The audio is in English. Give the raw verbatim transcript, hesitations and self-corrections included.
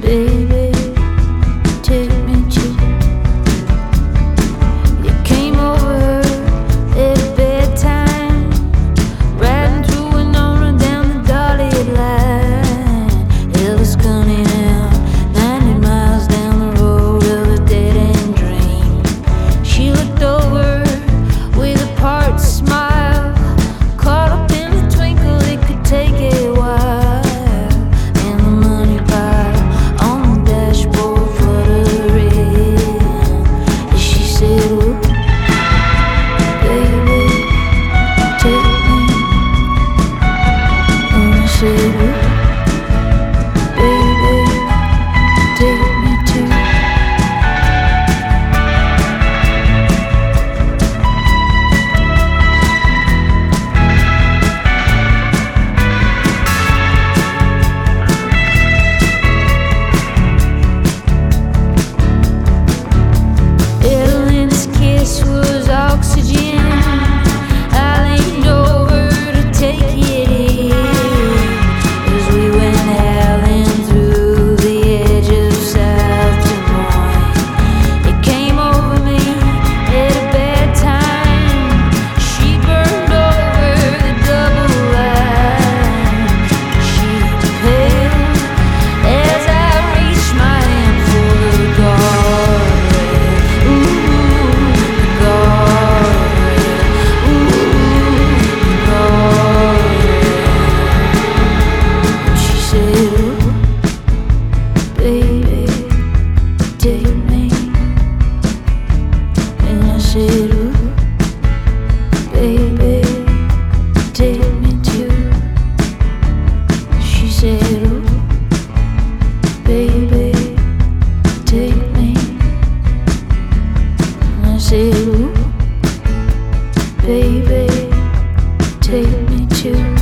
Baby, take me to. You came over at bedtime, riding through Winona down the dotted line. Elvis coming out ninety miles down the road of a dead-end dream. She looked over with a part smile, caught up in the twinkle, it could take a while. And the money pile on the dashboard fluttering as she said, "Ooh, baby, take me." And I said, "Ooh, baby, take me too." Evelyn's kiss was oxygen. I leaned over to take it in as we went howling through the edge of South Des Moines. It came over me at a bad time. She burned over the double line. She pale as I reached my hand for the guardrail. Ooh, the guardrail. Ooh, the guardrail. She said, "Ooh, baby, take me." And I said, "Ooh, baby, take me too." She said, "Ooh, baby, take me." And I said, "Ooh, baby, take me too."